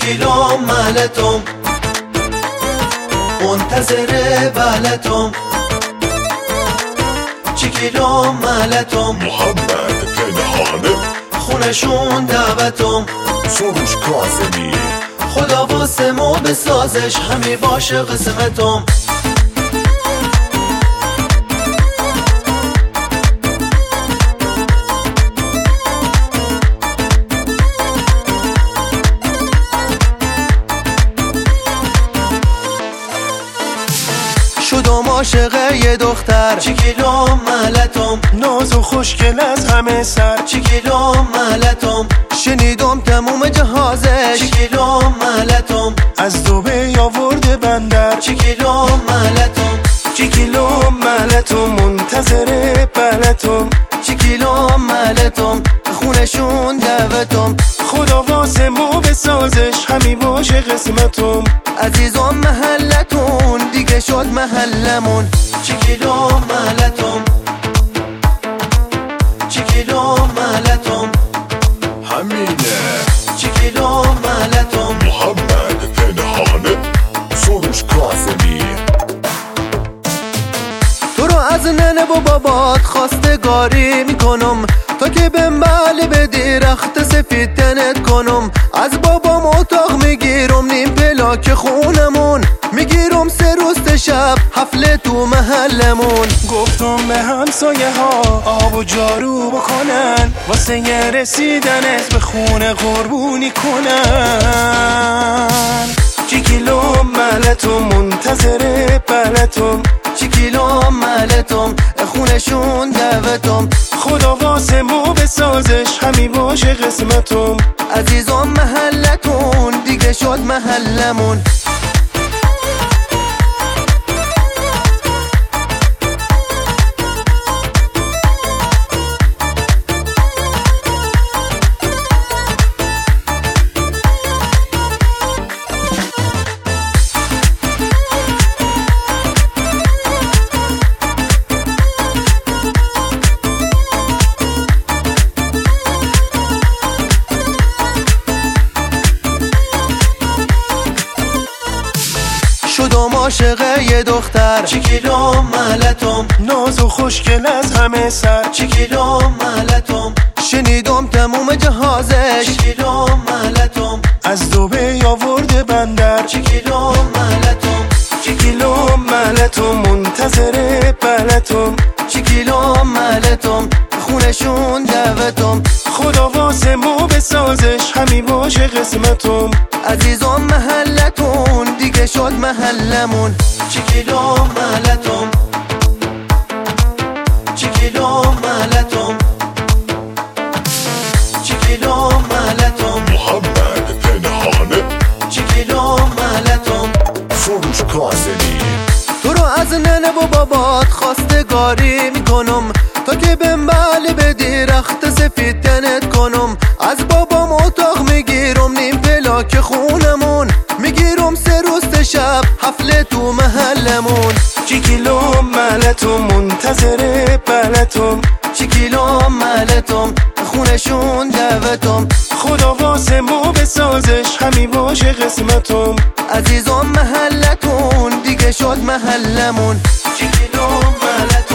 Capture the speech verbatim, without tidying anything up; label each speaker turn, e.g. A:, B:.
A: چیکیلوم ملتم منتظر بلتم چیکیلوم ملتم
B: محمد پنهانه
A: خونشون دعوتم
B: سروش کاظمی
A: خدا واسه ما بسازش همی باشه قسمتم شدم عاشق یه دختر چیکیلوم ملتم
C: ناز و خوشگل از همه سر
A: چیکیلوم ملتم شنیدم تموم جهازش چیکیلوم ملتم
C: از دبی آورده بندر
A: چیکیلوم ملتم
C: چیکیلوم ملتم منتظر بلتم
A: چیکیلوم ملتم خونشون دعوتم
C: خدا واسه ما بسازش همی باشه قسمتم
A: عزیزم محلتون دیگه شد محلمون چیکیلوم ملتم چیکیلوم ملتم
B: همینه
A: چیکیلوم ملتم
B: محمد پنهانه سروش کاظمی
A: تو رو از ننه و بابات خواستگاری میکنم تا که بهم بله بدی رخت سفید تنت کنم از بابام اتاق میگیرم نیم پلاک خونمون میگیرم سه روز شب حفله تو محلمون
C: گفتم به همسایه ها آب و جارو بکنن واسه یه رسیدنت به خونه قربونی کنن چیکیلوم ملتم منتظر بلتم
A: چیکیلوم ملتم خونشون دعوتم
C: خدا واسه ما بسازش همی باشه قسمتم
A: عزیزم محلتون دیگه شد محلمون شدم عاشق یه دختر چیکیلوم ملتم
C: ناز و خوشگل از همه سر
A: چیکیلوم ملتم شنیدم تموم جهازش چیکیلوم ملتم
C: از دبی آورده بندر
A: چیکیلوم ملتم
C: چیکیلوم ملتم منتظر بلتم
A: چیکیلوم ملتم خونشون دعوتم
C: خدا واسه ما بسازش همی باشه قسمتم
A: عزیزم محلتون دیگه شد محلمون چیکیلوم ملتم چیکیلوم ملتم چیکیلوم ملتم
B: محمد پنهانه
A: چیکیلوم ملتم
B: سروش کاظمی
A: تو رو از ننه و بابات خواستگاری میکنم تا که بهم بله بدی رخت سفید تنت کنم از بابام اتاق میگیرم نیم پلاک خونمون میگیرم سه روز شب حفله تو محلمون
C: چیکیلوم ملتم منتظر بلتم
A: چیکیلوم ملتم خونشون دعوتم
C: خدا واسه ما بسازش همی باشه قسمتم
A: عزیزم محلتون دیگه شد محلمون چیکیلوم ملتم